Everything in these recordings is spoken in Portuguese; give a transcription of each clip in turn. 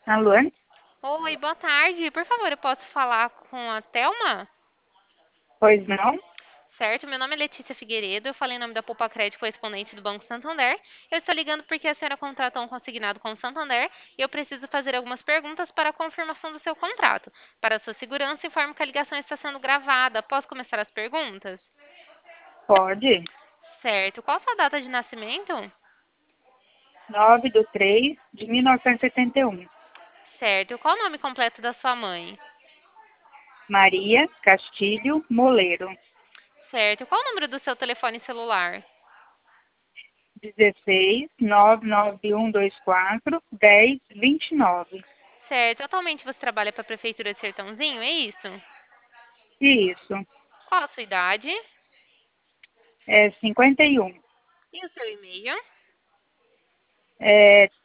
Alô? Oi, boa tarde. Por favor, eu posso falar com a Thelma? Pois não? Certo, meu nome é Letícia Figueiredo, eu falei em nome da Poupa Crédito correspondente do Banco Santander. Eu estou ligando porque a senhora contratou um consignado com o Santander e eu preciso fazer algumas perguntas para a confirmação do seu contrato. Para sua segurança, informo que a ligação está sendo gravada. Posso começar as perguntas? Pode. Certo. Qual a sua data de nascimento? 9/3/1981. Certo. Qual o nome completo da sua mãe? Maria Castilho Moleiro. Certo. Qual o número do seu telefone celular? 16 99124 1029. Certo. Atualmente você trabalha para a Prefeitura de Sertãozinho, é isso? Isso. Qual a sua idade? É 51. E o seu e-mail? É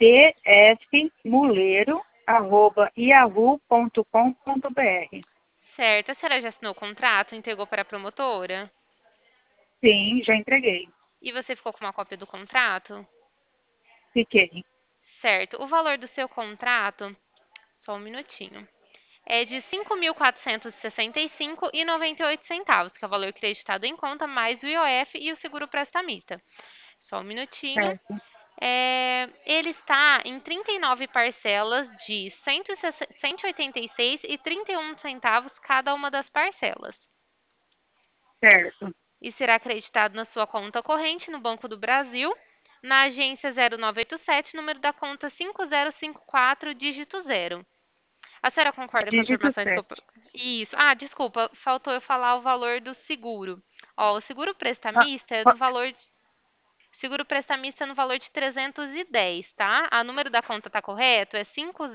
tsmuleiro@yahoo.com.br. Certo. A senhora já assinou o contrato? Entregou para a promotora? Sim, já entreguei. E você ficou com uma cópia do contrato? Fiquei. Certo. O valor do seu contrato, só um minutinho, é de 5.465,98 centavos, que é o valor creditado em conta, mais o IOF e o seguro prestamista. Só um minutinho. Certo. Ele está em 39 parcelas de 186,31 centavos cada uma das parcelas. Certo. E será acreditado na sua conta corrente no Banco do Brasil, na agência 0987, número da conta 5054, dígito zero. A senhora concorda com as Dígito informações que eu... 7. Isso. Ah, desculpa, faltou eu falar o valor do seguro. Ó, o seguro Ah, prestamista é no po- valor... Seguro prestamista é no valor de 310, tá? A número da conta tá correto? É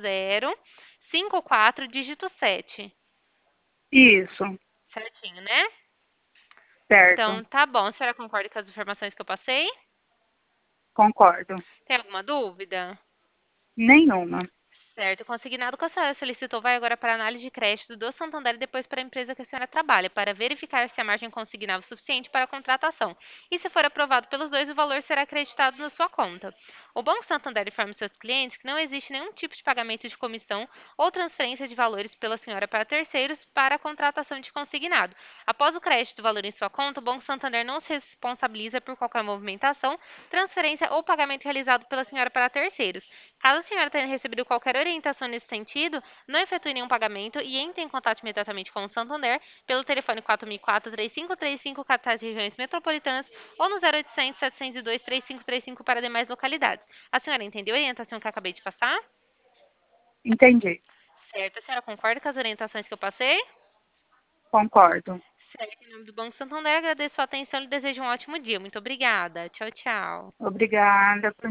5054, dígito 7. Isso. Certinho, né? Certo. Então, tá bom. A senhora concorda com as informações que eu passei? Concordo. Tem alguma dúvida? Nenhuma. Certo, o consignado que a senhora solicitou vai agora para a análise de crédito do Santander e depois para a empresa que a senhora trabalha, para verificar se a margem consignável é suficiente para a contratação. E se for aprovado pelos dois, o valor será acreditado na sua conta. O Banco Santander informa seus clientes que não existe nenhum tipo de pagamento de comissão ou transferência de valores pela senhora para terceiros para a contratação de consignado. Após o crédito do valor em sua conta, o Banco Santander não se responsabiliza por qualquer movimentação, transferência ou pagamento realizado pela senhora para terceiros. Caso a senhora tenha recebido qualquer orientação nesse sentido, não efetue nenhum pagamento e entre em contato imediatamente com o Santander pelo telefone 4004-3535, capitais e regiões metropolitanas, ou no 0800 702 3535 para demais localidades. A senhora entendeu a orientação que eu acabei de passar? Entendi. Certo. A senhora concorda com as orientações que eu passei? Concordo. Certo. Em nome do Banco Santander, agradeço a atenção e desejo um ótimo dia. Muito obrigada. Tchau, tchau. Obrigada.